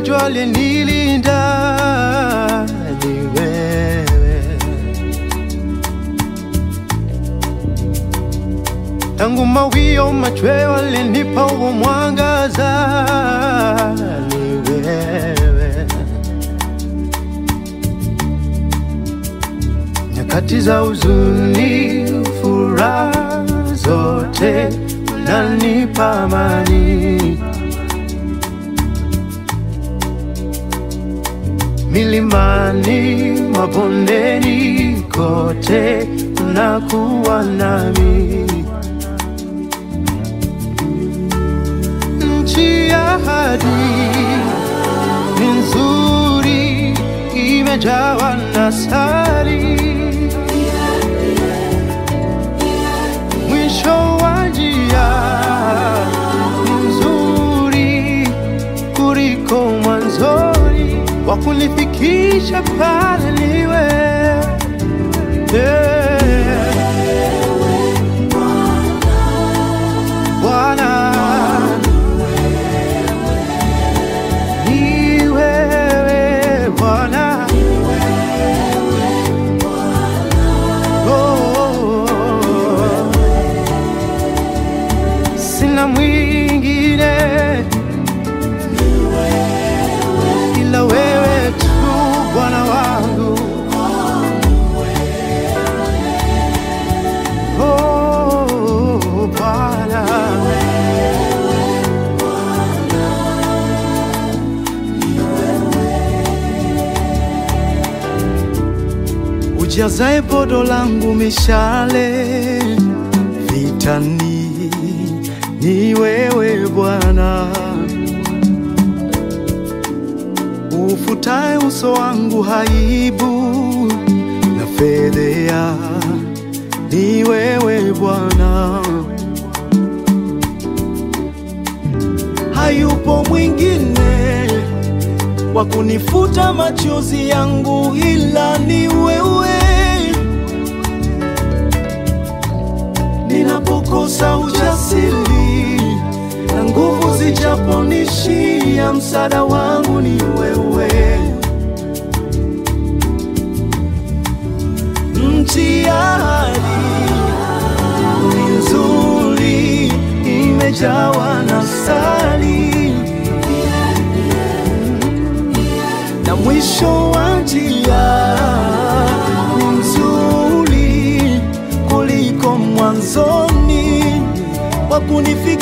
najua aliyenilinda ni wewe. Tangu mawio machweo alinipa huo mwangaza ni wewe. Nyakati za huzuni, furaha zote unanipa amani. Milimani, mabondeni, kote unakuwa nami. Nchi ya ahadi ni nzuri, imejawa na asali. Mwisho wa njia ni nzuri kuliko mwanzoni. Wakunifikisha pale ni wewe, Bwana. Ni wewe Bwana, sina mwingine ila wewe tu, Bwana wangu. Oh Bwana, ujazae bodo langu mishale vitani, ni wewe Bwana. Ufutae uso wangu haibu na fedhea, ni wewe Bwana. Hayupo mwingine wa kunifuta machozi yangu ila ni wewe. Ninapokosa ujasiri na nguvu zijaponishia, msaada wangu ni wewe. Nchi ya ahadi ni nzuri, imejawa na asali. Na mwisho wa njia ni nzuri kuliko mwanzoni. Wakunifikisha